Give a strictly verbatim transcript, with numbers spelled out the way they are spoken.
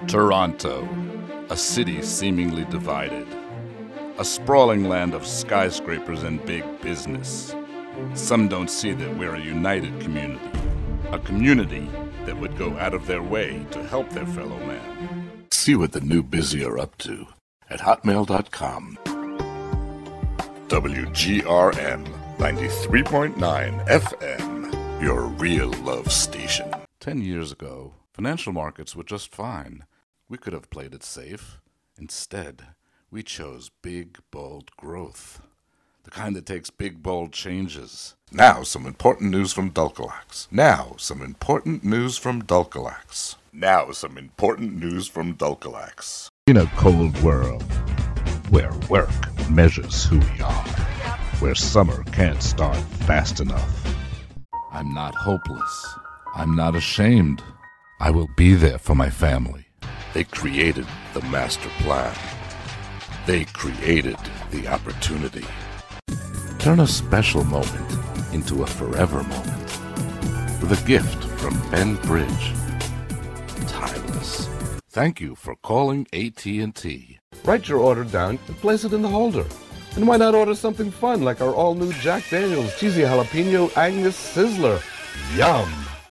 Toronto, a city seemingly divided. A sprawling land of skyscrapers and big business. Some don't see that we're a united community. A community that would go out of their way to help their fellow man. See what the new busy are up to at hotmail dot com. W G R M ninety-three point nine F M, your real love station. Ten years ago, financial markets were just fine. We could have played it safe. Instead, we chose big, bold growth. The kind that takes big, bold changes. Now some important news from Dulcolax. Now some important news from Dulcolax. Now some important news from Dulcolax. In a cold world, where work measures who we are, where summer can't start fast enough. I'm not hopeless. I'm not ashamed. I will be there for my family. They created the master plan. They created the opportunity. Turn a special moment into a forever moment. With a gift from Ben Bridge. Timeless. Thank you for calling A T and T. Write your order down and place it in the holder. And why not order something fun like our all-new Jack Daniel's Cheesy Jalapeno Angus Sizzler? Yum!